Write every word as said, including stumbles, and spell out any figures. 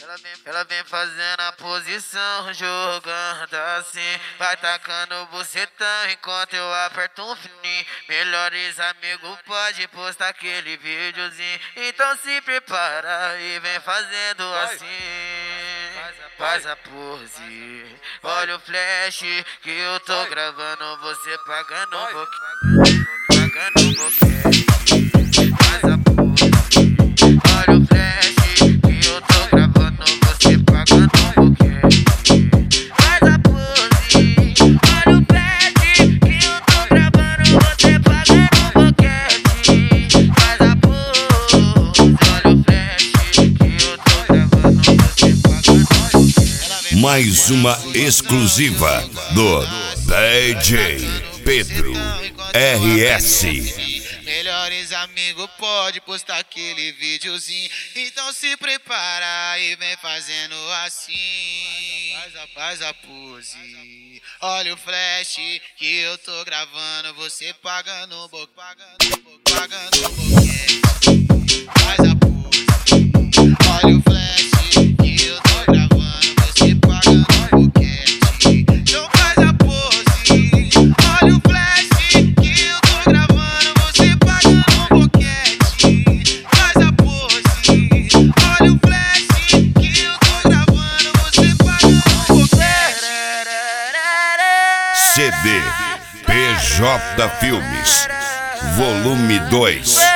Ela vem, ela vem fazendo a posição, jogando assim. Vai tacando bucetão enquanto eu aperto um fininho. Melhores amigos pode postar aquele videozinho. Então se prepara e vem fazendo assim. Faz a pose, olha o flash que eu tô gravando. Você pagando um pouquinho, pagando um pouquinho. Faz a pose, olha o flash que eu tô gravando. Você pagando um pouquinho. Faz a pose, olha o flash que eu tô gravando. Você pagando um pouquinho. Faz a pose, olha o flash que eu tô gravando. Você pagando um pouquinho. Mais uma exclusiva do D J Pedro R S. Melhores amigos pode postar aquele videozinho. Então se prepara e vem fazendo assim. Faz a, faz a pose, olha o flash que eu tô gravando. Você pagando um pouco, pagando um pouco, pagando um pouquinho. Faz a pose, olha o flash que eu tô gravando. Você pagando um pouquinho. Então faz a pose, olha o flash que eu tô gravando. Você pagando um boquete. Faz a pose, olha o flash que eu tô gravando. Você pagando um boquete. C D P J Filmes Volume dois.